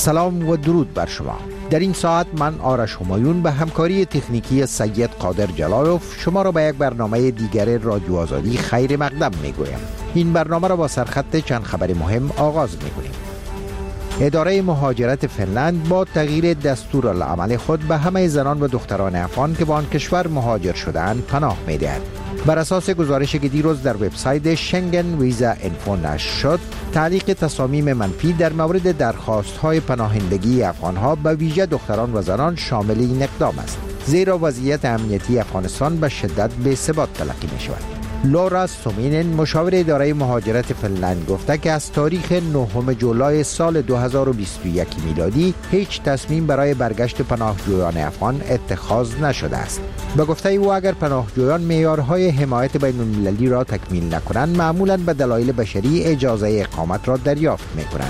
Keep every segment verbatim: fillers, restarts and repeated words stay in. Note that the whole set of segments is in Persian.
سلام و درود بر شما. در این ساعت من آرش همایون به همکاری تکنیکی سید قادر جلالوف شما را به یک برنامه دیگر رادیو آزادی خیر مقدم میگویم. این برنامه را با سرخط چند خبر مهم آغاز میکنیم. اداره مهاجرت فنلند با تغییر دستورالعمل خود به همه زنان و دختران افغان که به آن کشور مهاجر شده‌اند پناه می‌دهد. بر اساس گزارشی که دیروز در وبسایت شنگن ویزا اینفو نشر شد، تعلیق تصامیم منفی در مورد درخواست‌های پناهندگی افغان‌ها به ویژه دختران و زنان شامل این اقدام است، زیرا وضعیت امنیتی افغانستان به شدت بی‌ثبات تلقی می‌شود. لورا سومینن مشاور اداره مهاجرت فنلند گفته که از تاریخ نهم جولای سال دو هزار و بیست و یک میلادی هیچ تصمیم برای برگشت پناهجویان افغان اتخاذ نشده است. به گفته او اگر پناهجویان معیارهای حمایت بین المللی را تکمیل نکنند، معمولاً به دلایل بشری اجازه اقامت را دریافت می‌کنند.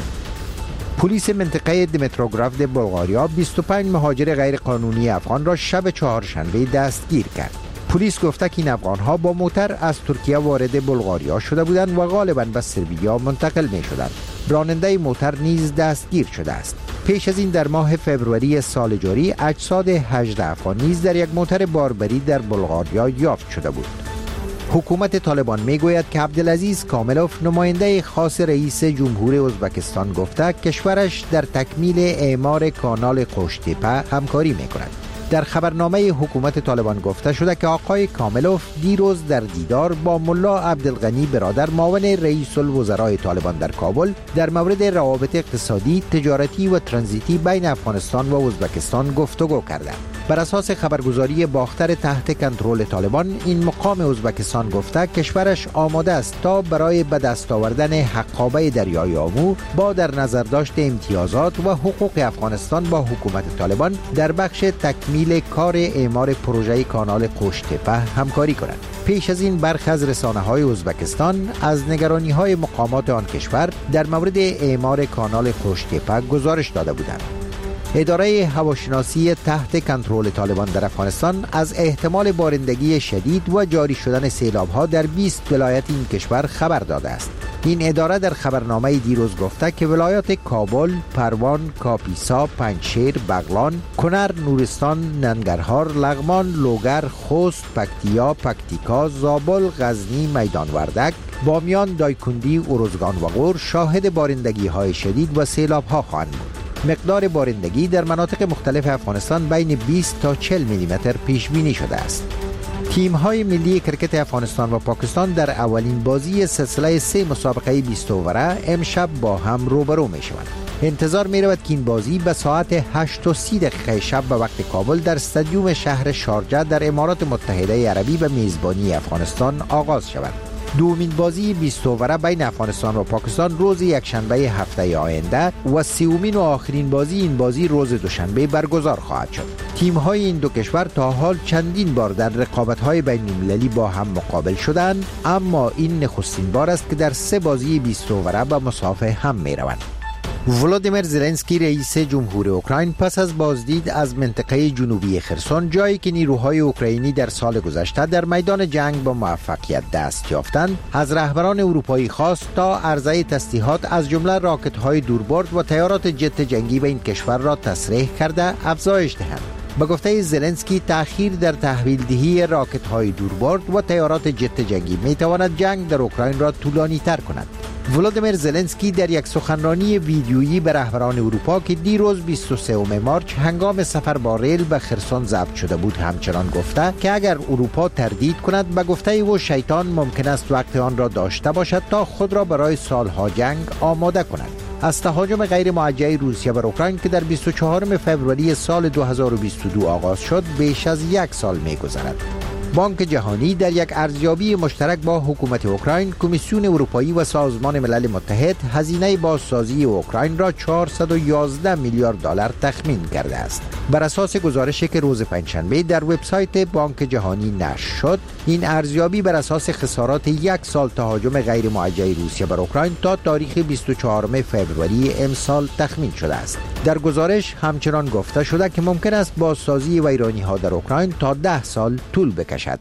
پلیس منطقه دمیتروگراف بلغاریا بیست و پنج مهاجر غیرقانونی افغان را شب چهارشنبه دستگیر کرد. پلیس گفته که این افغان‌ها با موتر از ترکیه وارد بلغاریا شده بودند و غالباً به سربیا منتقل می‌شدند. راننده موتر نیز دستگیر شده است. پیش از این در ماه فوریه سال جاری اجساد هجده افغان نیز در یک موتر باربری در بلغاریا یافت شده بود. حکومت طالبان میگوید که عبدالعزیز کاملوف نماینده خاص رئیس جمهور ازبکستان گفته کشورش در تکمیل اعمار کانال قوشتیپه همکاری می‌کند. در خبرنامه حکومت طالبان گفته شده که آقای کاملوف دیروز در دیدار با ملا عبدالغنی برادر معاون رئیس الوزراء طالبان در کابل در مورد روابط اقتصادی، تجارتی و ترانزیتی بین افغانستان و ازبکستان گفتگو کردند. بر اساس خبرگزاری باختر تحت کنترل طالبان، این مقام ازبکستان گفته کشورش آماده است تا برای به دست آوردن حقابه دریای آمو با در نظر داشت امتیازات و حقوق افغانستان با حکومت طالبان در بخش تکمیل کار اعمار پروژه کانال قوشتیپه همکاری کنند. پیش از این برخی از رسانه‌های ازبکستان از نگرانی‌های مقامات آن کشور در مورد اعمار کانال قوشتیپه گزارش داده بودند. اداره هواشناسی تحت کنترل طالبان در افغانستان از احتمال بارندگی شدید و جاری شدن سیلاب‌ها در بیست ولایت این کشور خبر داده است. این اداره در خبرنامه دیروز گفته که ولایات کابل، پروان، کاپیسا، پنجشیر، بغلان، کنر، نورستان، ننگرهار، لغمان، لوگر، خوست، پکتیا، پکتیکا، زابل، غزنی، میدان وردک، بامیان، دایکندی، ارزگان و غور شاهد بارندگی‌های شدید و سیلاب‌ها خواهند بود. مقدار بارندگی در مناطق مختلف افغانستان بین بیست تا چهل میلیمتر پیش بینی شده است. تیم‌های ملی کرکت افغانستان و پاکستان در اولین بازی سلسله سه مسابقه بیست اووره امشب با هم روبرو می‌شوند. انتظار می‌رود که این بازی به ساعت هشت و سی دقیقه شب به وقت کابل در استادیوم شهر شارجه در امارات متحده عربی به میزبانی افغانستان آغاز شود. دومین بازی بیست اووره بین افغانستان و پاکستان روز یکشنبه هفته آینده و سومین و آخرین بازی این بازی روز دوشنبه برگزار خواهد شد. تیم‌های این دو کشور تا حال چندین بار در رقابت‌های بین‌المللی با هم مقابل شدند، اما این نخستین بار است که در سه بازی بیست اووره به مسافه هم می‌روند. ولادیمیر زلنسکی رئیس جمهور اوکراین پس از بازدید از منطقه جنوبی خرسون، جایی که نیروهای اوکراینی در سال گذشته در میدان جنگ با موفقیت دست یافتند، از رهبران اروپایی خواست تا عرضه تسلیحات از جمله راکت‌های دوربرد و تیارات جت جنگی به این کشور را تسریع کرده افزایش دهند. به گفته زلنسکی تأخیر در تحویل دهی راکت‌های دوربرد و تیارات جت جنگی می‌تواند جنگ در اوکراین را طولانی‌تر کند. ولادیمیر زلنسکی در یک سخنرانی ویدیویی به رهبران اروپا که دیروز بیست و سوم مارچ هنگام سفر با ریل به خرسون ضبط شده بود همچنان گفته که اگر اروپا تردید کند، به گفته او شیطان ممکن است وقت آن را داشته باشد تا خود را برای سالها جنگ آماده کند. از تهاجم غیر موجه روسیه بر اوکراین که در بیست و چهارم فوریه سال دو هزار و بیست و دو آغاز شد بیش از یک سال می‌گذرد. بانک جهانی در یک ارزیابی مشترک با حکومت اوکراین، کمیسیون اروپایی و سازمان ملل متحد هزینه بازسازی اوکراین را چهارصد و یازده میلیارد دلار تخمین کرده است. بر اساس گزارشی که روز پنجشنبه در وبسایت بانک جهانی نشر شد، این ارزیابی بر اساس خسارات یک سال تهاجم غیر موجه روسیه بر اوکراین تا تاریخ بیست و چهارم فوریه امسال تخمین شده است. در گزارش همچنان گفته شده که ممکن است بازسازی ویرانی‌ها در اوکراین تا ده سال طول بکشد.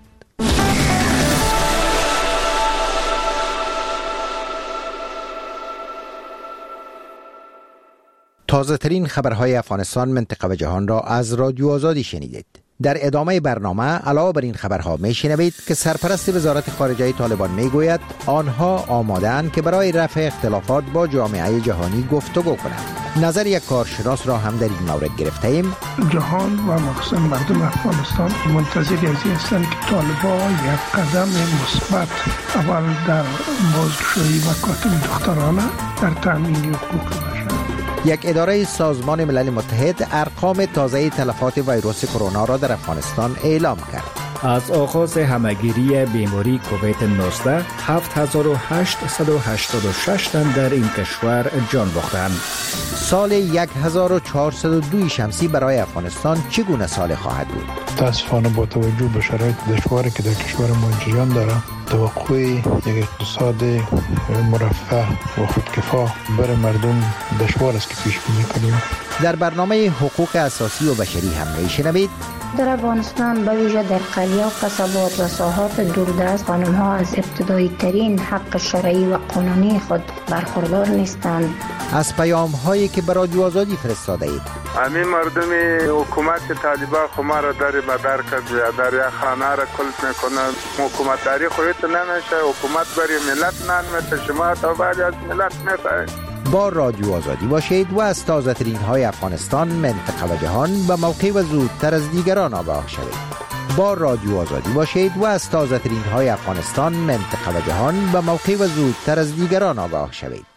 تازه ترین خبرهای افغانستان، منطقه و جهان را از رادیو آزادی شنیدید. در ادامه برنامه علاوه بر این خبرها میشنوید که سرپرست وزارت خارجه طالبان میگوید آنها آماده‌اند که برای رفع اختلافات با جامعه جهانی گفتگو کنند. نظر یک کارشناس را هم در این مورد گرفته ایم. جهان و مخصوصا مردم افغانستان منتظر از این هستند که طالبان یک قدم مثبت اول در بازگشایی مکاتب دخترانه در تامین حقوق بشر. یک اداره سازمان ملل متحد ارقام تازه تلفات ویروس کرونا را در افغانستان اعلام کرد. از آغاز همهگیری بیماری کووید نوزده هفت هزار و هشتصد و هشتاد و شش تن در این کشور جان باختند. سال هزار و چهارصد و دو شمسی برای افغانستان چگونه سال خواهد بود؟ متاسفانه با توجه به شرایط دشواری که در کشور ما جریان داره، توقع یک اقتصاد مرفه و خودکفا برای مردم دشوار است که پیش بینی کنیم. در برنامه حقوق اساسی و بشری هم میشنوید. در افغانستان به ویژه در قریه و قصبات و ساحات دوردست خانم‌ها از ابتدایی ترین حق شرعی و قانونی خود برخوردار نیستند. از پیام هایی که برای رادیو آزادی فرستاده اید. همین مردم حکومت طالبان خما را در مدار کرد، در یک خانه را کلپ میکنند. حکومت داری خودت نمیشه، حکومت برای ملت نمیشه، شما تا بعد از ملت میشه. با رادیو آزادی باشید و از تازه ترین های افغانستان، منطقه و جهان به موقع و زودتر از دیگران آگاه شوید. با رادیو آزادی باشید و از تازه ترین های افغانستان، منطقه و جهان به موقع و زودتر از دیگران آگاه شوید.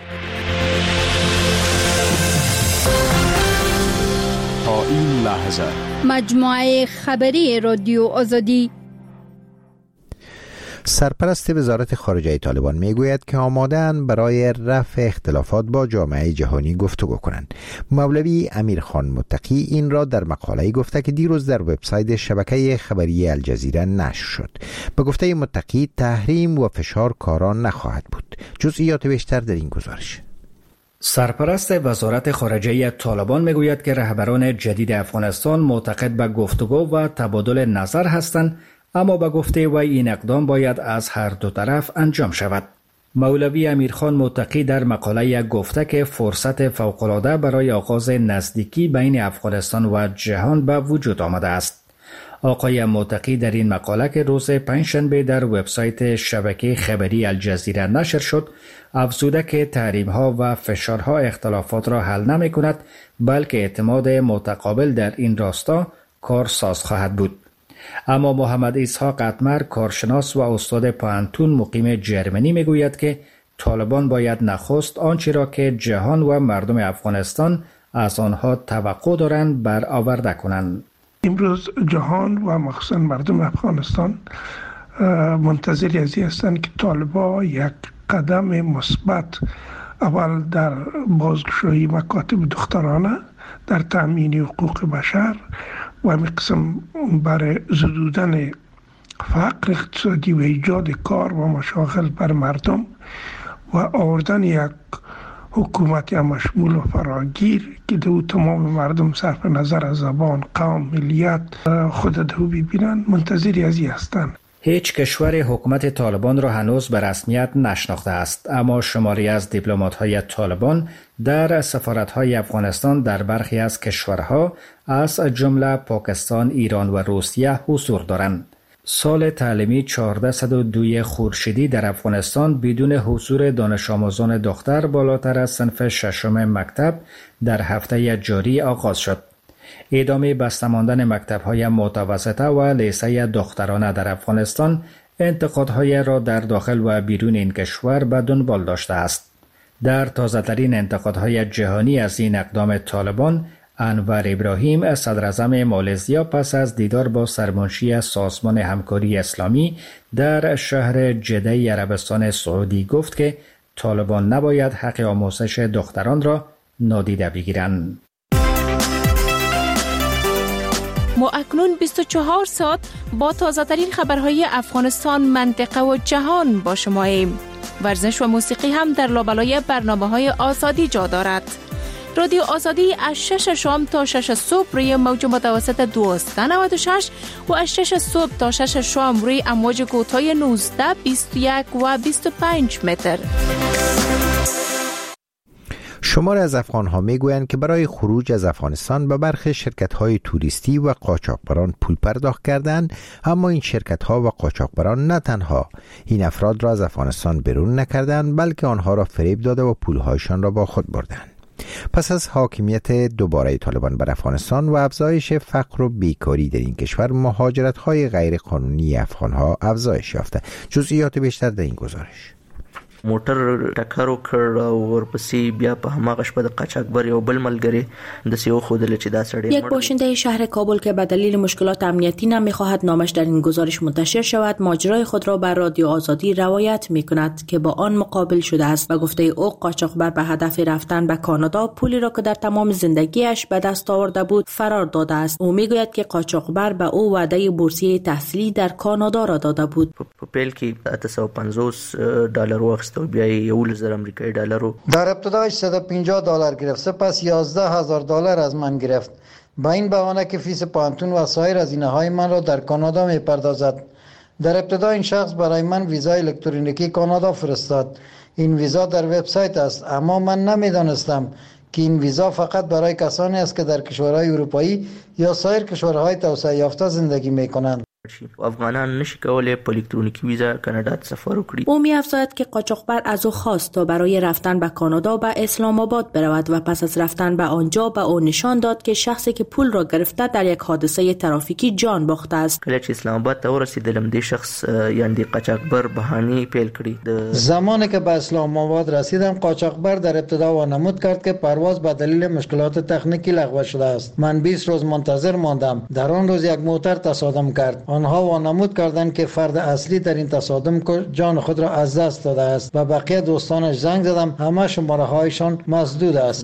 تا این لحظه مجموعه خبری رادیو آزادی. سرپرست وزارت خارجه طالبان میگوید که آماده‌اند برای رفع اختلافات با جامعه جهانی گفتگو کنند. مولوی امیرخان متقی این را در مقاله‌ای گفته که دیروز در وبسایت شبکه خبری الجزیره نشر شد. به گفته متقی تحریم و فشار کاران نخواهد بود. جزئیات بیشتر در این گزارش. سرپرست وزارت خارجه طالبان میگوید که رهبران جدید افغانستان معتقد به گفتگو و تبادل نظر هستند، اما به گفته وی این اقدام باید از هر دو طرف انجام شود. مولوی امیرخان متقی در مقاله گفته که فرصت فوق‌العاده برای آغاز نزدیکی بین افغانستان و جهان به وجود آمده است. آقای متقی در این مقاله که روز پنجشنبه در وبسایت شبکه خبری الجزیره نشر شد، افزوده که تحریم‌ها و فشارها اختلافات را حل نمی‌کند، بلکه اعتماد متقابل در این راستا کارساز خواهد بود. اما محمد اسحاق اتمر، کارشناس و استاد پانتون مقیم جرمنی میگوید که طالبان باید نخست آنچه را که جهان و مردم افغانستان از آنها توقع دارند برآورده کنند. امروز جهان و مخصوصا مردم افغانستان منتظر از این هستند که طالبان یک قدم مثبت اول در بازگشایی مکاتب دخترانه، در تامین حقوق بشر و همین قسم برای زدودن فقر اقتصادی و ایجاد کار و مشاغل بر مردم و آوردن یک حکومت مشمول و فراگیر که دو تمام مردم صرف نظر از زبان، قوم، ملیت خود دو ببینن، منتظری از این هستند. هیچ کشور حکومت طالبان را هنوز به رسمیت نشناخته است، اما شماری از دیپلمات‌های طالبان در سفارت‌های افغانستان در برخی از کشورها از جمله پاکستان، ایران و روسیه حضور دارند. سال تعلیمی چهارصد و دو خورشیدی در افغانستان بدون حضور دانش آموزان دختر بالاتر از صنف ششم مکتب در هفته جاری آغاز شد. ادامه بسته ماندن مکتب‌های متوسطه و لیسه دخترانه در افغانستان انتقادهای را در داخل و بیرون این کشور به دنبال داشته است. در تازه‌ترین انتقادهای جهانی از این اقدام طالبان، انور ابراهیم، صدراعظم مالزیا، پس از دیدار با سرمنشی سازمان همکاری اسلامی در شهر جده عربستان سعودی گفت که طالبان نباید حق آموزش دختران را نادیده بگیرند. ما اکنون بیست و چهار ساعت با تازه ترین خبرهای افغانستان، منطقه و جهان با شماییم. ورزش و موسیقی هم در لابلای برنامه‌های آزادی جا دارد. رادیو آزادی از شش شام تا شش صبح روی موج متوسط دویست و نود و شش و از شش صبح تا شش شام روی امواج کوتاه نوزده، بیست و یک و بیست و پنج متر. شماری از افغان‌ها میگویند که برای خروج از افغانستان به برخی شرکت‌های توریستی و قاچاقبران پول پرداخت کردند، اما این شرکت‌ها و قاچاقبران نه تنها این افراد را از افغانستان بیرون نکردند، بلکه آنها را فریب داده و پول‌هایشان را با خود بردند. پس از حاکمیت دوباره طالبان بر افغانستان و افزایش فقر و بیکاری در این کشور، مهاجرت‌های غیر قانونی افغان‌ها افزایش یافته. جزئیات بیشتر در این گزارش. موټر ټکر وکړ او ورپسې بیا په هماغه شپه د قاچاقبر یو بل ملګری د سیو خودل چې دا سړی یک باشنده شهر کابل که به دلیل مشکلات امنیتی نمیخواهد نامش در این گزارش منتشر شود، ماجرای خود را بر رادیو آزادی روایت میکند که با آن مقابل شده است و گفته او قاچاقبر به هدف رفتن به کانادا پولی را که در تمام زندگیش به دست آورده بود فرار داده است. او میگوید که قاچاقبر به او وعده بورسیه تحصیلی در کانادا را داده بود. په پیل کې هشتصد و پنځوس دلار وخت و بیای یول زر آمریکایی دلار. در ابتدای صد و پنجاه دلار گرفت، سپس یازده هزار دلار از من گرفت، با این بهانه که فیس پانتون و سایر هزینه‌های من را در کانادا می‌پردازد. در ابتدا این شخص برای من ویزای الکترونیکی کانادا فرستاد. این ویزا در وبسایت است، اما من نمی‌دانستم که این ویزا فقط برای کسانی است که در کشورهای اروپایی یا سایر کشورهای توسعه یافته زندگی می‌کنند. افغانان نشي کولای په الکترونیکی ویزا کانادا ته سفر وکړي. او می‌افزاید که قاچاقبر از او خواست تا برای رفتن به کانادا به اسلام آباد برود و پس از رفتن به آنجا به او نشان داد که شخصی که پول را گرفته در یک حادثه ترافیکی جان باخته است. کله چې اسلام آباد ته ورسیدلم د شخص یعنی د قاچاقبر بهانه پیل کړی. زمانی که به اسلام آباد رسیدم، قاچاقبر در ابتدا وانمود کرد که پرواز به دلیل مشکلات تکنیکی لغو شده است. من بیست روز منتظر ماندم. در آن روز یک موتر تصادم کرد. آنها وانمود کردند که فرد اصلی در این تصادم جان خود را از دست داده است و بقیه دوستانش زنگ زدم، همه شماره هایشان مسدود است.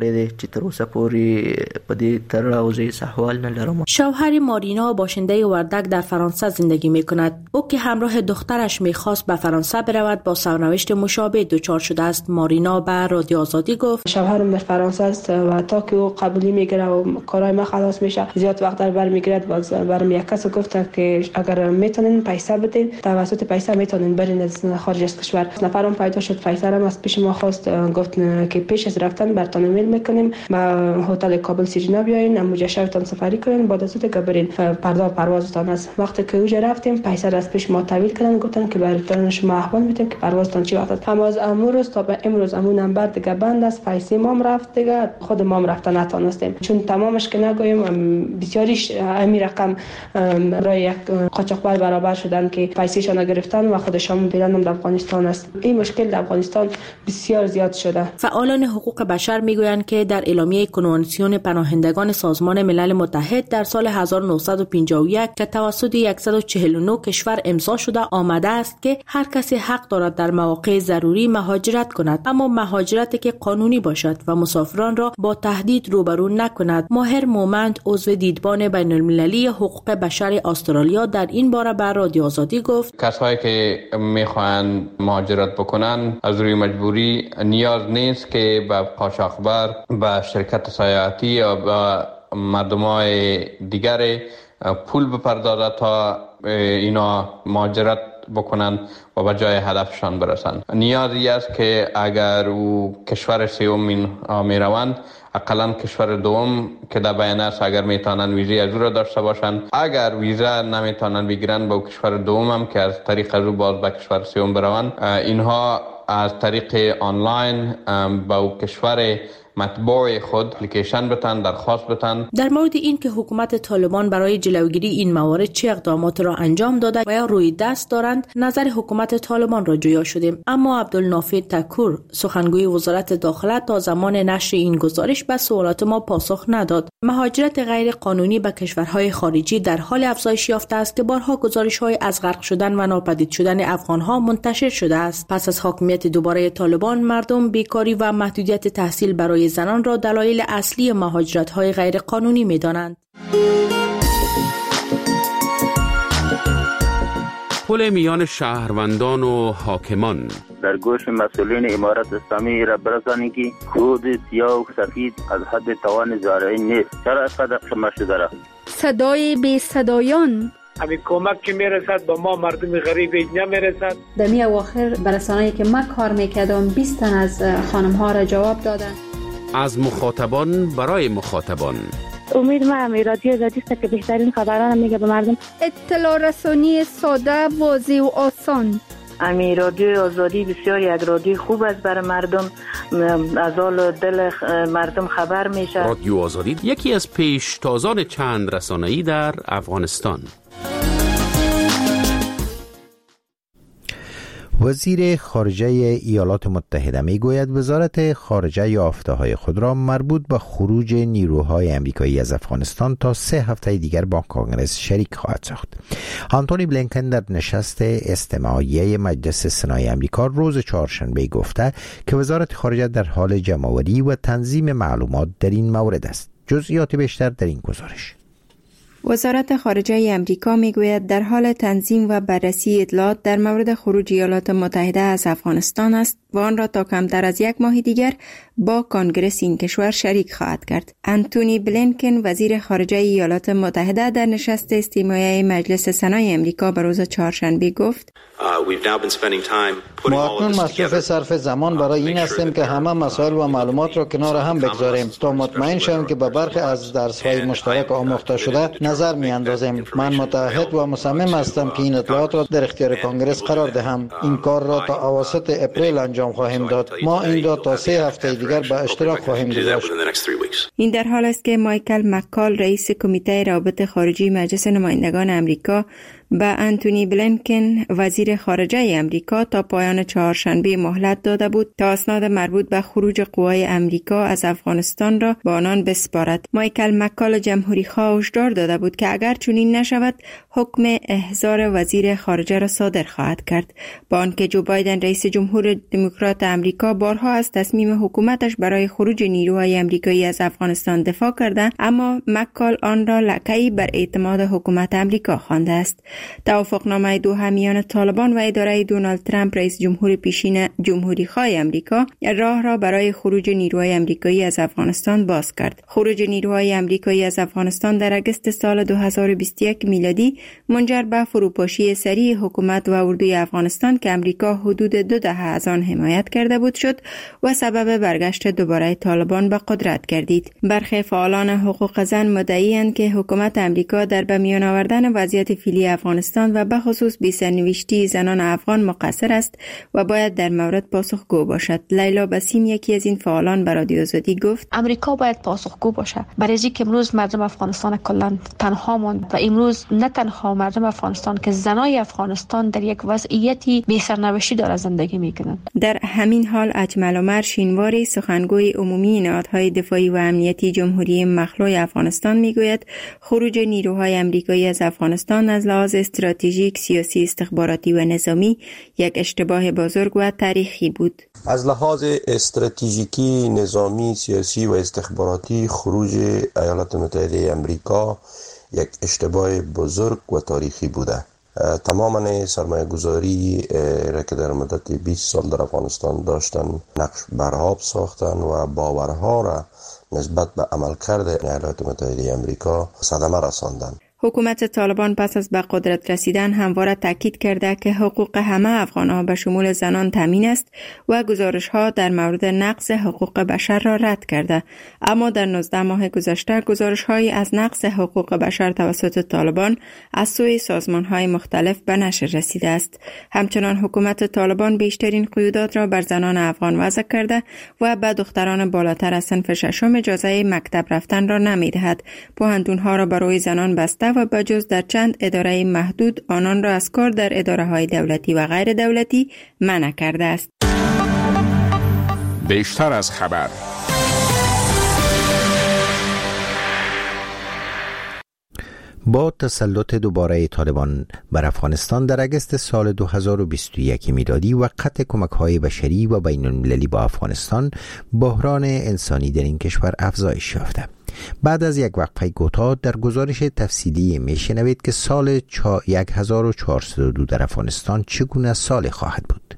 شوهر مارینا باشنده وردک در فرانسه زندگی می کند. او که همراه دخترش میخواست به فرانسه برود با سرنوشت مشابه دچار شده است. مارینا به رادیو آزادی گفت شوهرم در فرانسه است و تا که او قبولی میگیره و کارهای ما خلاص میشه زیاد وقت در بر میگیرد. باز برام یک کس گفت که اگر میتونین پیسه بدین توسط پیسه میتونین برین از خارج از کشور. نفرم پیدا شد، پیسرم از پیش ما خواست، گفت که پیش از رفتن برتون ایمیل میکنیم به هتل کابل سیرینا بیاین، اموجه شبتان سفری کنین، بعد از که برین پردا پروازتان است. وقتی که اوج رفتیم پیسر از پیش ما تحویل کردن، گفتن که براتون شما احوال میدیم که پروازتان چی وقت. هم از امروز تا به امروز امون نمبر دیگه بند است، پیسه ما رفت دیگه، خود ما رفتن نتونستیم چون تمامش که نگویم بسیاریش امی رقم برای یک قاچاقبر برابر شدن که پیسه‌شان گرفتن و خودشان بیرون در افغانستان است. این مشکل در افغانستان بسیار زیاد شده. فعالان حقوق بشر میگویند که در اعلامیه کنوانسیون پناهندگان سازمان ملل متحد در سال هزار و نهصد و پنجاه و یک که توسط صد و چهل و نه کشور امضا شده آمده است که هر کسی حق دارد در مواقع ضروری مهاجرت کند، اما مهاجرتی که قانونی باشد و مسافران را با تهدید روبرو نکند. ماهر مومند عضو دیدبان بین المللی حقوق بشر استرالیا در این باره بر رادیو آزادی گفت کسایی که میخواهند مهاجرت بکنن از روی مجبوری نیاز نیست که به قاچاقبر، به شرکت سیاحتی یا به مردمای دیگر پول بپردازد تا اینا مهاجرت بکنن و به جای هدفشان برسند. نیازی است که اگر او کشور سوم می روند اقلا کشور دوم که در بیان است اگر میتونن ویزای از او را داشته باشند، اگر ویزا نمیتونن بگیرن با کشور دوم هم که از طریق از او باز به کشور سوم بروند، اینها از طریق آنلاین با کشور مطبوع خود اپلیکیشن بتن، درخواست بتن. در مورد این که حکومت طالبان برای جلوگیری این موارد چه اقدامات را انجام داده و یا روی دست دارند، نظر حکومت طالبان را جویا شدیم. اما عبدالنافع تکور سخنگوی وزارت داخله تا زمان نشر این گزارش به سوالات ما پاسخ نداد. مهاجرت غیر قانونی به کشورهای خارجی در حال افزایش یافته است که بارها گزارش‌های از غرق شدن و ناپدید شدن افغان‌ها منتشر شده است. پس از حاکمیت دوباره طالبان، مردم بیکاری و محدودیت تحصیل برای زنان را دلایل اصلی مهاجرت‌های غیر قانونی می‌دانند. پل میان شهروندان و حاکمان در گوش مسئولین امارت اسلامی را برسانید که کود سیاه و سفید از حد توان زارعی نیست. چرا اینقدر شما شده را؟ صدای بی صدایان همین کمک که میرسد با ما مردم غریب نمیرسد. در می اواخر برسانه‌ای که ما کار میکردم بیست تن از خانم ها را جواب دادن. از مخاطبان برای مخاطبان. امید ما هم رادیو آزادی است که بهترین خبران میگه به مردم. اطلاع رسانی ساده، واضح و آسان. امی رادیو آزادی بسیار یک رادیو خوب است برای مردم، از حال دل مردم خبر میشه. رادیو آزادی یکی از پیشتازان چند رسانه‌ای در افغانستان. وزیر خارجه ایالات متحده می گوید وزارت خارجه یافته‌های خود را مربوط به خروج نیروهای امریکایی از افغانستان تا سه هفته دیگر با کانگرس شریک خواهد ساخت. آنتونی بلینکن در نشست استماعیه مجلس سنای امریکا روز چهارشنبه گفته که وزارت خارجه در حال جمع‌آوری و تنظیم معلومات در این مورد است. جزئیات بیشتر در این گزارش. وزارت خارجه امریکا میگوید در حال تنظیم و بررسی اطلاعات در مورد خروج ایالات متحده از افغانستان است و آن را تا کمتر از یک ماه دیگر با کانگرس این کشور شریک خواهد کرد. آنتونی بلینکن وزیر خارجه ایالات متحده در نشست استماعیه مجلس سنای امریکا به روز چهارشنبه گفت: ما اکنون مصروف صرف زمان برای این هستیم که همه مسائل و معلومات را کنار هم بگذاریم تا مطمئن شویم که به برخی از درس‌های مشترک آموخته شده نظر می‌اندازیم. من متعهد و مصمم هستم که این اطلاعات را در اختیار کانگرس قرار دهم. این کار را تا اواسط اپریل انجام خواهیم داد. ما این را تا سه هفته دیگر به اشتراک خواهیم گذاشت. این در حال است که مایکل مکال رئیس کمیته روابط خارجی مجلس نمایندگان امریکا به آنتونی بلینکن وزیر خارجه امریکا تا پایان چهارشنبه مهلت داده بود تا اسناد مربوط به خروج قوای امریکا از افغانستان را به آنان بسپارد. مایکل مکال جمهوری خواه هشدار داده بود که اگر چنین نشود حکم احضار وزیر خارجه را صادر خواهد کرد. با آنکه جو بایدن رئیس جمهور دموکرات امریکا بارها از تصمیم حکومتش برای خروج نیروهای امریکایی از افغانستان دفاع کرده، اما مکال آن را لکه‌ای بر اعتماد حکومت امریکا خوانده است. توافقنامه دوحه میان طالبان و اداره دونالد ترامپ رئیس جمهور پیشین جمهوری خواه امریکا راه را برای خروج نیروهای امریکایی از افغانستان باز کرد. خروج نیروهای امریکایی از افغانستان در اگست سال دو هزار و بیست و یک میلادی منجر به فروپاشی سریع حکومت و اردوی افغانستان که امریکا حدود دو دهه از آن حمایت کرده بود شد و سبب برگشت دوباره طالبان به قدرت گردید. برخی فعالان حقوق زن مدعی‌اند که حکومت امریکا در به میان آوردن وضعیت فعلی افغانستان و به خصوص بی‌سرنوشتی زنان افغان مقصر است و باید در مورد پاسخگو باشد. لیلا بسیم یکی از این فعالان به رادیو آزادی گفت: امریکا باید پاسخگو باشه برای اینکه امروز مردم افغانستان کلا تنها ماند و امروز نه تنها مردم افغانستان که زنای افغانستان در یک وضعیتی بی‌سرنوشتی داره زندگی میکنند. در همین حال اجمل عمر شینواری سخنگوی عمومی نهادهای دفاعی و امنیتی جمهوری مخلوع افغانستان میگوید خروج نیروهای امریکایی از افغانستان از لحاظ استراتژیک، سیاسی، استخباراتی و نظامی یک اشتباه بزرگ و تاریخی بود. از لحاظ استراتژیکی، نظامی، سیاسی و استخباراتی خروج ایالات متحده امریکا یک اشتباه بزرگ و تاریخی بوده. تماما سرمایه گذاری را که در مدت بیست سال در افغانستان داشتن نقش برآب ساختن و باورها را نسبت به عملکرد ایالات متحده امریکا صدمه رساندن. حکومت طالبان پس از به قدرت رسیدن همواره تاکید کرده که حقوق همه افغان‌ها به شمول زنان تامین است و گزارش‌ها در مورد نقض حقوق بشر را رد کرده، اما در نوزده ماه گذشته گزارش‌هایی از نقض حقوق بشر توسط طالبان از سوی سازمان‌های مختلف به نشر رسیده است. همچنان حکومت طالبان بیشترین قیودات را بر زنان افغان وضع کرده و به دختران بالاتر از صنف ششم اجازه مکتب رفتن را نمی‌دهد. پوهنتون‌ها را برای زنان بسته و بجز در چند اداره محدود آنان را از کار در اداره‌های دولتی و غیر دولتی منع کرده است. بیشتر از خبر. با تسلط دوباره طالبان بر افغانستان در اگست سال دو هزار و بیست و یک میلادی و قطع کمک‌های بشری و بین‌المللی با افغانستان، بحران انسانی در این کشور افزایش یافته. بعد از یک وقفه کوتاه در گزارش تفصیلی میشنوید که سال هزار و چهارصد و دو در افغانستان چگونه سال خواهد بود.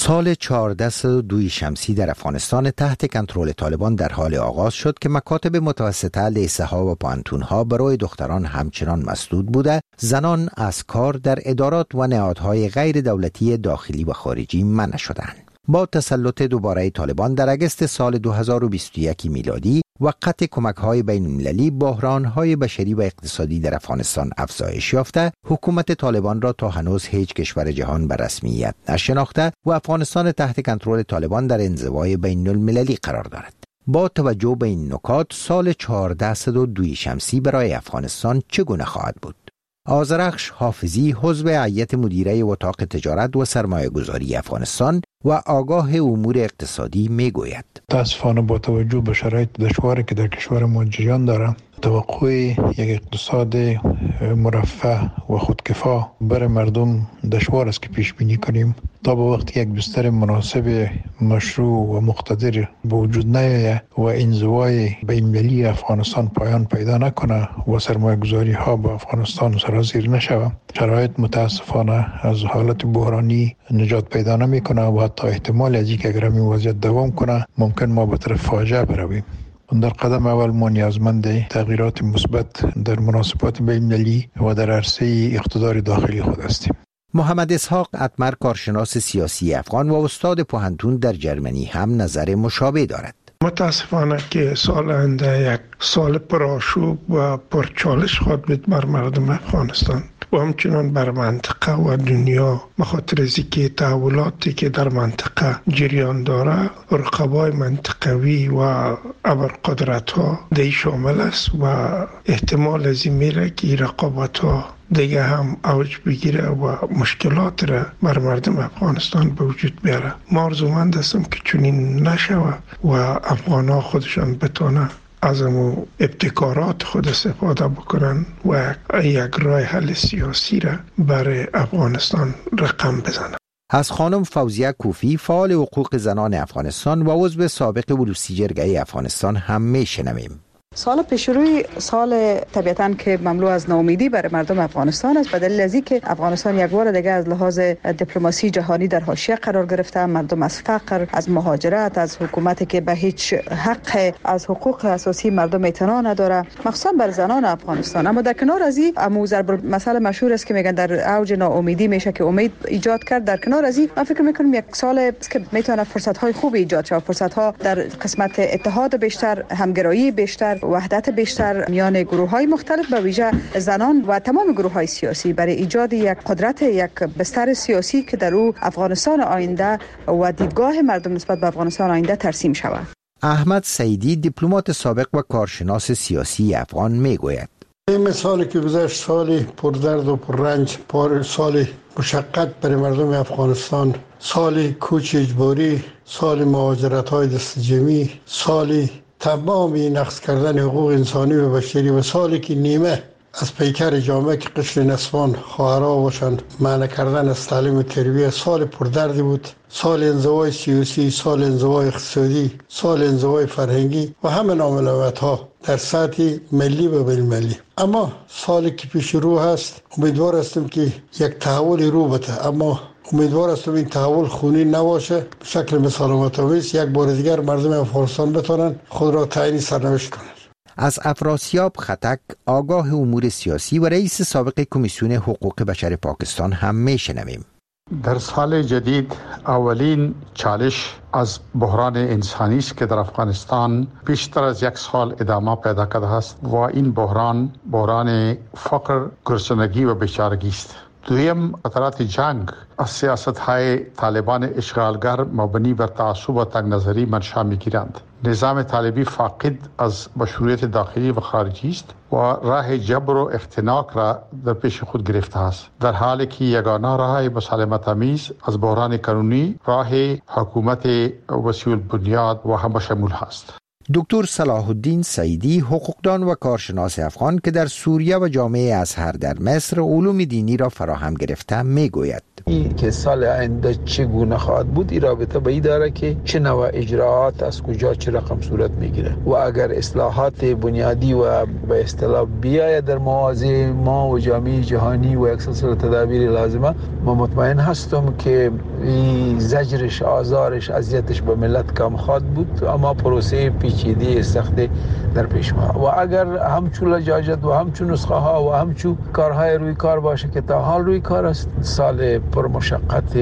سال چهارده و دو شمسی در افغانستان تحت کنترل طالبان در حال آغاز شد که مکاتب متوسطه، لیسه ها و پانتون ها برای دختران همچنان مسدود بوده، زنان از کار در ادارات و نهادهای غیر دولتی داخلی و خارجی منع شدند. با تسلط دوباره طالبان در اگست سال دو هزار و بیست و یک میلادی و قطع کمک‌های بین‌المللی، بحران‌های بشری و اقتصادی در افغانستان افزایش یافته، حکومت طالبان را تا هنوز هیچ کشور جهان به رسمیت نشناخته و افغانستان تحت کنترل طالبان در انزوای بین‌المللی قرار دارد. با توجه به این نکات، سال چهارده و دو شمسی برای افغانستان چگونه خواهد بود؟ آذرخش حافظی، عضو هیئت مدیره اتاق تجارت و سرمایه گذاری افغانستان و آگاه امور اقتصادی میگوید: متاسفانه با توجه به شرایط دشواری که در کشور ما جریان داره، توقع یک اقتصاد مرفه و خودکفا برای مردم دشوار است که پیش بینی کنیم. تا به وقتی یک بستر مناسب مشروع و مقتدر به وجود نیاید و انزوای بین‌المللی افغانستان پایان پیدا نکنه و سرمایه گذاری ها به افغانستان سرازیر نشود، شرایط متاسفانه از حالت بحرانی نجات پیدا نمی کنه و حتی احتمال از اینکه اگر این وضعیت دوام کنه ممکن ما به طرف فاجعه برویم. در قدم اول ما نیازمند تغییرات مثبت در مناسبات بین‌المللی و در عرصه اقتدار داخلی خود هستیم. محمد اسحاق اتمر، کارشناس سیاسی افغان و استاد پوهنتون در جرمنی، هم نظر مشابه دارد. متاسفانه که سال آینده یک سال پرآشوب و پرچالش خواهد بود بر مردم افغانستان و همچنان بر منطقه و دنیا، بخاطر از اینکه تحولاتی که در منطقه جریان داره، رقبای منطقوی و ابرقدرت ها دی شامل است و احتمال از این میره که رقابت ها دیگه هم اوج بگیره و مشکلات را بر مردم افغانستان به وجود بیاره. ما آرزومند هستم که چنین نشوه و افغان ها خودشان بتونه از امو ابتکارات خود استفاده بکنن و یک راه حل سیاسی را برای افغانستان رقم بزنن. از خانم فوزیه کوفی، فعال حقوق زنان افغانستان و عضو سابق ولوسی جرگه افغانستان، هم میشنویم. سال پیشروی سال طبیعتاً که مملو از ناامیدی برای مردم افغانستان است، به دلیل از اینکه افغانستان یک بار دیگه از لحاظ دیپلماسی جهانی در حاشیه قرار گرفته، مردم از فقر، از مهاجرت، از حکومتی که به هیچ حق از حقوق اساسی مردم اعتنا نداره، مخصوصا بر زنان افغانستان. اما در کنار از این امو ضرب مسئله مشهور است که میگن در اوج ناامیدی میشه که امید ایجاد کرد. در کنار از این من فکر میکنم یک سال است که میتونه فرصت های خوب ایجاد شه، فرصت ها در قسمت اتحاد بیشتر، همگرایی بیشتر، وحدت بیشتر میان گروه‌های مختلف به ویژه زنان و تمام گروه‌های سیاسی برای ایجاد یک قدرت، یک بستر سیاسی که در او افغانستان آینده و دیدگاه مردم نسبت به افغانستان آینده ترسیم شود. احمد سعیدی، دیپلمات سابق و کارشناس سیاسی افغان، میگوید: این سالی که گذشت سالی پردرد و پررنج، پر سالی مشقت برای مردم افغانستان، سالی کوچ اجباری، سالی مهاجرت‌های دست جمعی، سالی تمامی نقض کردن حقوق انسانی و بشری و سالی که نیمه از پیکر جامعه که قشر نسوان خواهرها باشند منع کردن از تعلیم و تربیت، سال پردردی بود. سال انزوای سیاسی، سال انزوای اقتصادی، سال انزوای فرهنگی و همه ناملامت ها در سطح ملی و بین‌المللی. اما سالی که پیش رو هست، امیدوار هستم که یک تحول رو بده، اما امیدوار هستم این تحول خونی نباشه، به شکل مسالمت آمیز یک بار دیگر مردم افغانستان بتونن خود را تعیین سرنوشت کنند. از افراسیاب خطک، آگاه امور سیاسی و رئیس سابق کمیسیون حقوق بشر پاکستان، هم میشنویم. در سال جدید اولین چالش از بحران انسانی است که در افغانستان بیشتر از یک سال ادامه پیدا کرده است و این بحران بحران فقر، گرسنگی و بیچارگی است. دویم، خطرات جنگ از سیاست‌های طالبان اشغالگر مبنی بر تعصب و تنگ نظری منشأ می‌گیرند. نظام طالبی فاقد از مشروعیت داخلی و خارجی است و راه جبر و اختناق را در پیش خود گرفته است، در حالی که یگانه راه مسالمت آمیز از بحران قانونی راه حکومت وسیع البنیاد و همه شمول است. دکتر صلاح الدین سعیدی، حقوقدان و کارشناس افغان که در سوریه و جامعه ازهر در مصر علوم دینی را فراهم گرفته، میگوید: این که سال آینده چگونه خواهد بود این رابطه به این داره که چه نوع اجراعات از کجا چه رقم صورت میگیره و اگر اصلاحات بنیادی و به اصطلاح بیاید در مواضع ما و جامعه جهانی و یک سلسله تدابیر لازمه، ما مطمئن هستم که این زجرش، آزارش، اذیتش به ملت کم خواهد بود، اما پروسه پیچیده سخت در پیش ما و اگر همچون لجاجت و همچون نسخه ها و همچون کارهای روی کار باشه که تا حال روی کار است، سال پرمشقت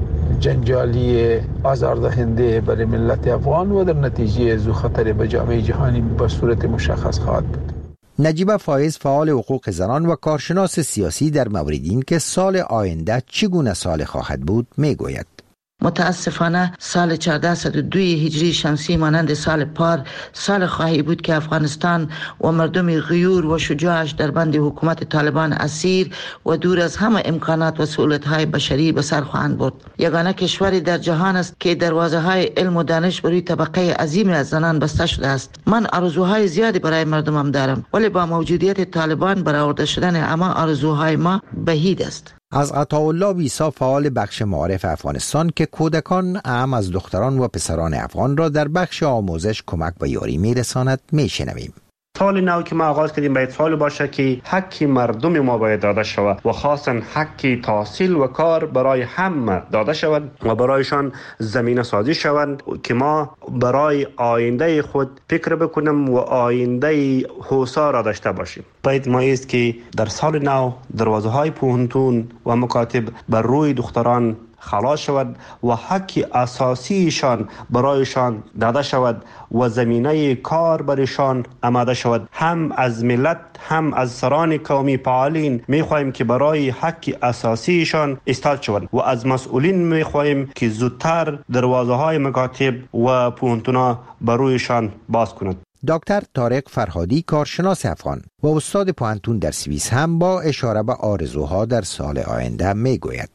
جنجالی آزاردهنده برای ملت افغان و در نتیجه ذو خطر به جامعه جهانی به صورت مشخص خواهد بود. نجیبه فایز، فعال حقوق زنان و کارشناس سیاسی، در مورد این که سال آینده چگونه سال خواهد بود میگوید. متاسفانه سال چهارصد و دو هجری شمسی مانند سال پار سال خواهی بود که افغانستان و مردم غیور و شجاعش در بند حکومت طالبان اسیر و دور از همه امکانات و سهولت‌های بشری به سر خواهند برد. یگانه کشوری در جهان است که دروازه‌های علم و دانش برای طبقه عظیم از زنان بسته شده است. من آرزوهای زیادی برای مردمم دارم، ولی با موجودیت طالبان برآورده شدن اما آرزوهای ما بعید است. از عطاالله ویسا، فعال بخش معارف افغانستان، که کودکان اعم از دختران و پسران افغان را در بخش آموزش کمک و یاری میرساند، میشنویم. سال نو که ما آغاز کردیم باید سال باشه که حق مردم ما باید داده شود و خاصا حق تحصیل و کار برای همه داده شود و برایشان زمینه سازی شود که ما برای آینده خود فکر بکنیم و آینده حوصا را داشته باشیم. باید ما است که در سال نو دروازه های پوهنتون و مکاتب بر روی دختران خلاص شود و حق اساسیشان برایشان داده شود و زمینه کار برایشان آماده شود. هم از ملت هم از سران قومی فعالین میخواهیم که برای حق اساسیشان ایستاد شود و از مسئولین میخواهیم که زودتر دروازه های مکاتب و پوهنتونا برایشان باز کند. دکتر طارق فرهادی، کارشناس افغان و استاد پوهنتون در سوئیس، هم با اشاره به آرزوها در سال آینده میگوید.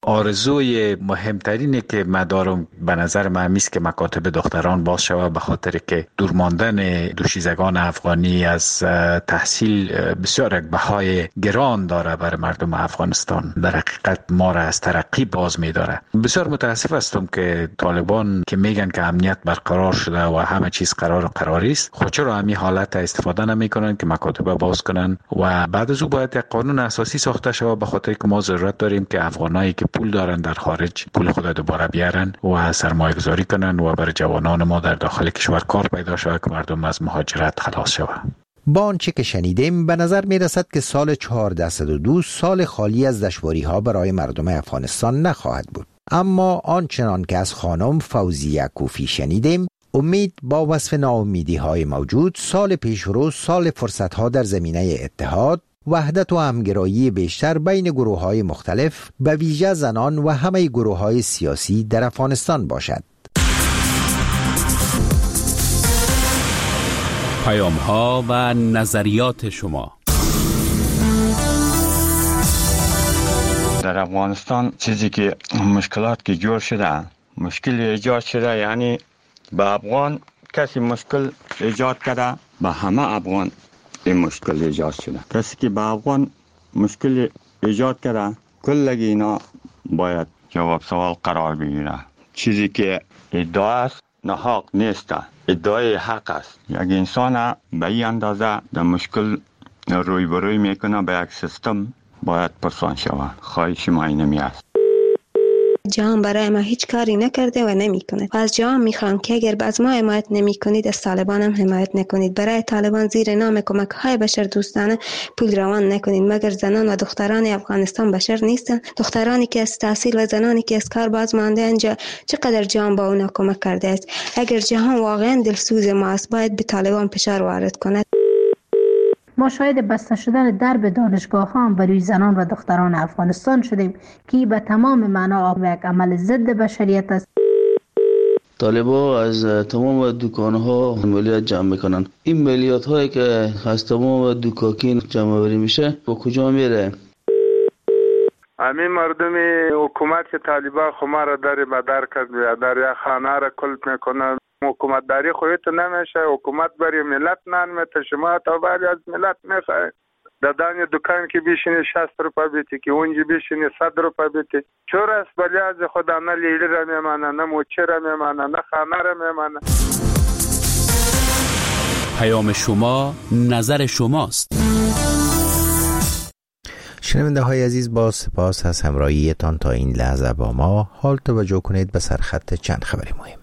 آرزوی مهمترینه که من دارم به نظر من است که مکاتب دختران باز شود، به خاطر که دور ماندن دوشیزگان افغانی از تحصیل بسیار یک بهای گران داره برای مردم افغانستان. در حقیقت ما را از ترقی باز می‌داره. بسیار متاسف هستم که طالبان که میگن که امنیت برقرار شده و همه چیز قرار قراری است، خود چرا همین حالت استفاده نمی‌کنن که مکاتب باز کنن و بعد از او باید یک قانون اساسی ساخته شود، به خاطر که ما ضرورت داریم که افغانایی که پول دارن در خارج پول خود دوباره بیارن و سرمایه گذاری کنن و برای جوانان ما در داخل کشور کار پیدا شود که مردم از مهاجرت خلاص شود. با آنچه که شنیدیم به نظر می رسد که سال چهارصد و دو سال خالی از دشواری ها برای مردم افغانستان نخواهد بود. اما آنچنان که از خانم فوزیه کوفی شنیدیم، امید با وصف ناامیدی های موجود، سال پیشرو سال فرصت ها در زمینه اتحاد، وحدت و همگرایی بیشتر بین گروه‌های مختلف، به ویژه زنان و همه گروه‌های سیاسی در افغانستان باشد. پیام‌ها و نظریات شما. در افغانستان چیزی که مشکلات که جور شده، مشکل ایجاد شده، یعنی به افغان کسی مشکل ایجاد کرده، به همه افغان این مشکل ایجاد شده. کسی که به افغان مشکل ایجاد کرده، کلگی اینا باید جواب سوال قرار بگیره. چیزی که ادعا است ناحق نیست، ادعای حق است. یک انسان به این اندازه در مشکل روی بروی میکنه به یک سیستم باید پرسان شود. خواهش ما اینمی است. جهان برای ما هیچ کاری نکرده و نمیکنه. و از جهان میخوام که اگر از ما حمایت نمی کنید، از طالبان هم حمایت نکنید. برای طالبان زیر نام کمک های بشر دوستانه پول روان نکنید، مگر زنان و دختران افغانستان بشر نیستن؟ دخترانی که از تحصیل و زنانی که از کار باز مانده انجا چقدر جهان با اونا کمک کرده است؟ اگر جهان واقعا دلسوز ما است، باید به طالبان فشار وارد کند. ما شاهد بسته شدن درب دانشگاه ها برای زنان و دختران افغانستان شدیم که به تمام معنا یک عمل ضد بشریت است. طالبا از تمام دکان ها مالیات جمع میکنن. این مالیات هایی که از تمام دکاکین جمع آوری میشه با کجا میره؟ همین مردم حکومت که طالبان خما را در مدار کرد و در یک خانه را کلپ میکنن. حکومت داری خودت نمیشه، حکومت برای ملت نمیشه، شما تا بعد از ملت میخواه. در دان دکان که بیشینه شصت روپا بیتی که اونجا بیشینه صد روپا بیتی. چور است ولی از خدا نه لیلی را میمانه، نه موچه را میمانه، نه خانه را میمانه. پیام شما نظر شماست. شنونده های عزیز، با سپاس از همراهیتان تا این لحظه با ما. حال توجه کنید به سرخط چند خبر مهم.